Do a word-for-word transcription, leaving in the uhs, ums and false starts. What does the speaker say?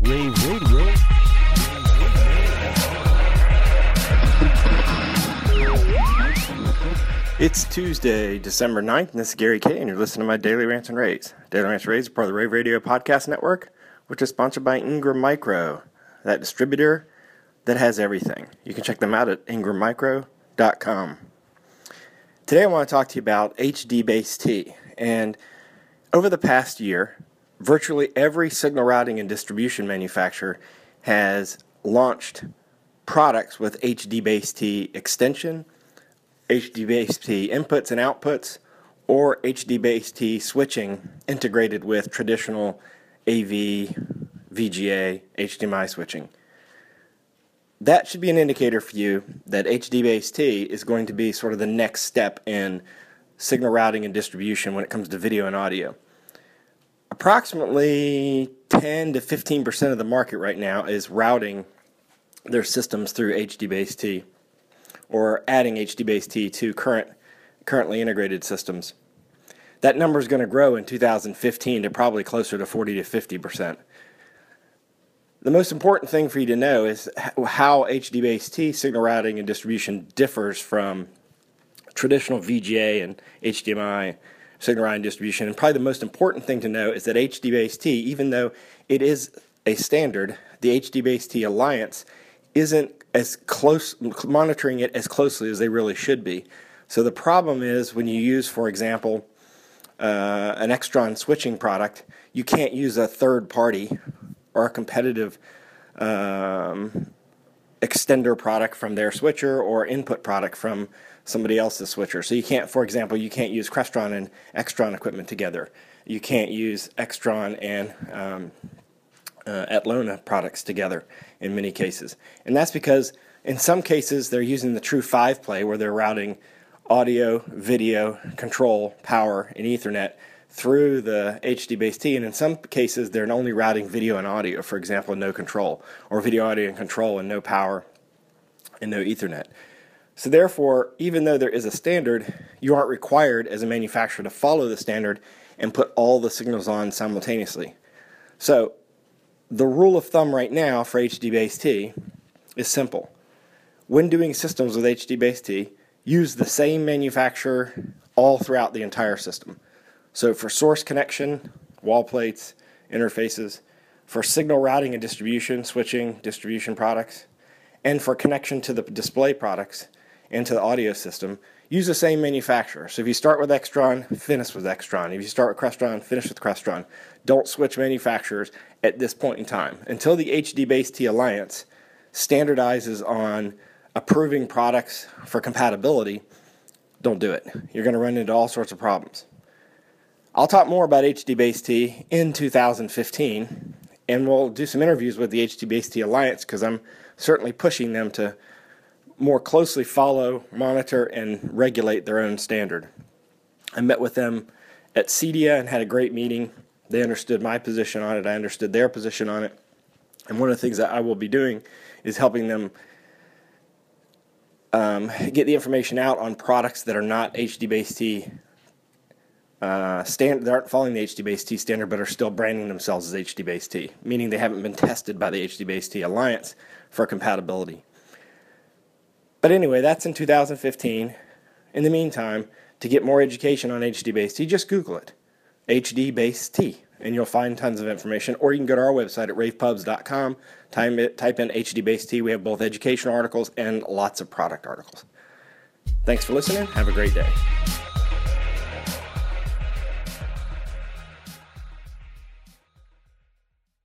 Rave Radio. It's Tuesday, December ninth, and this is Gary Kay, and you're listening to my Daily Rants and Raves. Daily Rants and Raves is part of the Rave Radio Podcast Network, which is sponsored by Ingram Micro, that distributor that has everything. You can check them out at ingram micro dot com. Today I want to talk to you about H D Base T, and over the past year, virtually every signal routing and distribution manufacturer has launched products with H D Base T extension, H D Base T inputs and outputs, or H D Base T switching integrated with traditional A V, V G A, H D M I switching. That should be an indicator for you that H D Base T is going to be sort of the next step in signal routing and distribution when it comes to video and audio. Approximately ten to fifteen percent of the market right now is routing their systems through H D Base T or adding H D Base T to current currently integrated systems. That number is going to grow in two thousand fifteen to probably closer to forty to fifty percent. The most important thing for you to know is how H D Base T signal routing and distribution differs from traditional V G A and H D M I signal routing distribution. And probably the most important thing to know is that H D Base T, even though it is a standard, the H D Base T Alliance isn't as close, monitoring it as closely as they really should be. So the problem is when you use, for example, uh, an Extron switching product, you can't use a third party or a competitive um, extender product from their switcher or input product from somebody else's switcher. So you can't, for example, you can't use Crestron and Extron equipment together. You can't use Extron and um, uh, Atlona products together in many cases. And that's because in some cases they're using the true five play where they're routing audio, video, control, power, and Ethernet through the H D Base T, and in some cases they're only routing video and audio, for example, no control, or video, audio, and control and no power and no Ethernet. So therefore, even though there is a standard, you aren't required as a manufacturer to follow the standard and put all the signals on simultaneously. So the rule of thumb right now for H D Base T is simple. When doing systems with H D Base T, use the same manufacturer all throughout the entire system. So for source connection, wall plates, interfaces, for signal routing and distribution, switching, distribution products, and for connection to the display products and to the audio system, use the same manufacturer. So if you start with Extron, finish with Extron. If you start with Crestron, finish with Crestron. Don't switch manufacturers at this point in time. Until the H D Base T Alliance standardizes on approving products for compatibility, don't do it. You're going to run into all sorts of problems. I'll talk more about H D Base T in two thousand fifteen, and we'll do some interviews with the H D Base T Alliance because I'm certainly pushing them to more closely follow, monitor, and regulate their own standard. I met with them at CEDIA and had a great meeting. They understood my position on it. I understood their position on it. And one of the things that I will be doing is helping them um, get the information out on products that are not H D Base T Uh, stand, they aren't following the H D Base T standard but are still branding themselves as H D Base T, meaning they haven't been tested by the H D Base T Alliance for compatibility. But anyway, that's in two thousand fifteen. In the meantime, to get more education on H D Base T, just Google it, H D Base T, and you'll find tons of information. Or you can go to our website at rave pubs dot com, type, it, type in H D Base T. We have both educational articles and lots of product articles. Thanks for listening. Have a great day.